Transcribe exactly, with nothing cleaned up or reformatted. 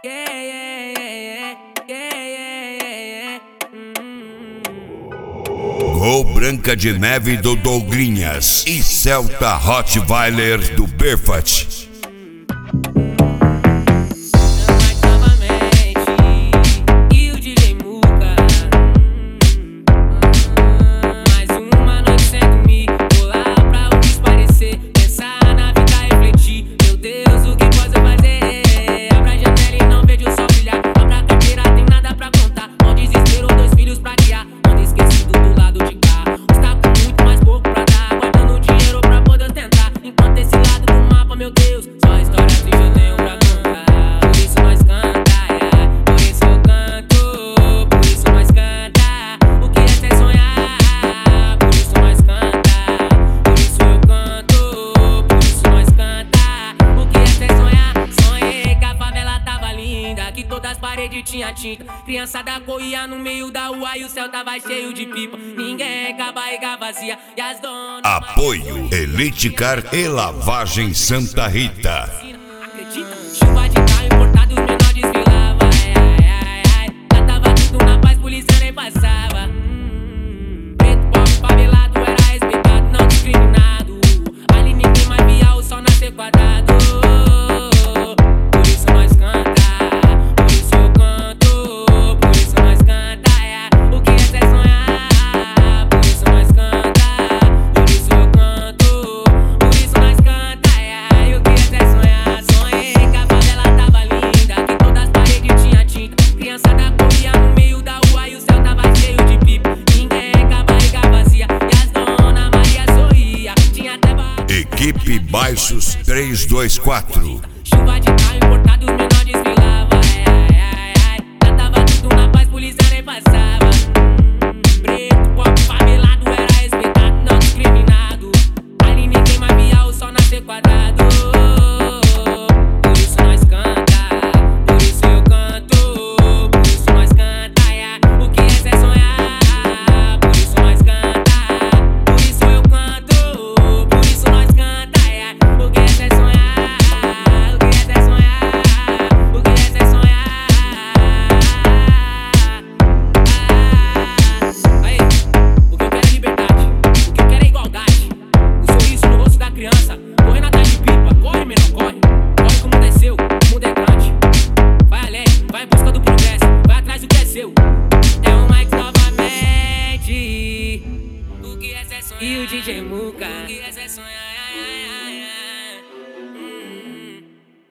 Yeah, yeah, yeah, yeah, yeah, yeah. Gol Branca de Neve do Douglinhas e Celta Rottweiler do Perfat. Que todas as paredes tinha tinta. Criançada corria no meio da rua e o céu tava cheio de pipa. Ninguém com a barriga vazia e as donas. Apoio Elite Car e Lavagem Santa Rita. Acredita? Chuva de carro importado, os menores desfilavam. Ai, ai, ai, ai. Lá tava tudo na paz, polícia nem passava. Hum, preto, pobre, favelado, era respeitado, não discriminado. Ali ninguém mais via o sol nascer quadrado. Por isso nós canta. Equipe Baixos três dois quatro. Chuva de carro importado, os menores desfilavam. Ai, ai, ai, ai. Lá tava tudo na paz, polícia nem passava. Preto, pobre, favelado, era respeitado, não discriminado. Ali ninguém mais via o sol nascer quadrado. Por isso nós canta, por isso eu canto. Por isso nós canta, yeah. O que é é sonhar. Por isso nós canta, por isso eu canto. Por isso nós canta, yeah. O que é é sonhar. O que é é sonhar. O que é é sonhar. Aí, o que eu quero é liberdade. O que eu quero é igualdade. O sorriso no rosto da criança. Correndo atrás de pipa. Corre, menor, corre. Corre que o mundo é seu, o mundo é grande. Vai além, vai em busca do progresso. Vai atrás do que é seu. É o Mike novamente. O que é é sonhar. E o D J Muka. O que é é sonhar.